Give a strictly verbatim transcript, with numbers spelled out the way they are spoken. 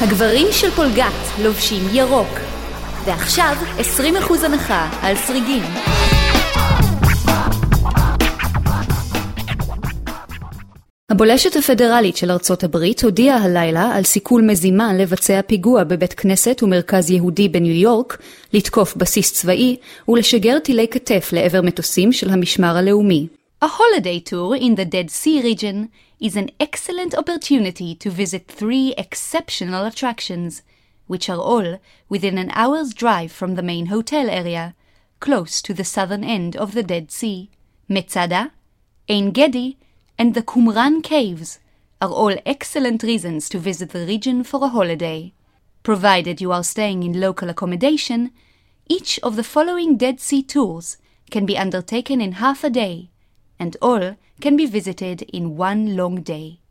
הגברים של פולגת לובשים ירוק. ועכשיו עשרים אחוז הנחה על סריגים. הבולשת הפדרלית של ארצות הברית הודיעה הלילה על סיכול מזימה לבצע פיגוע בבית כנסת ומרכז יהודי בניו יורק, לתקוף בסיס צבאי ולשגר טילי כתף לעבר מטוסים של המשמר הלאומי. A holiday tour in the Dead Sea region is an excellent opportunity to visit three exceptional attractions, which are all within an hour's drive from the main hotel area, close to the southern end of the Dead Sea. Metzada, Ein Gedi, and the Qumran Caves are all excellent reasons to visit the region for a holiday. Provided you are staying in local accommodation, each of the following Dead Sea tours can be undertaken in half a day, and all can be visited in one long day.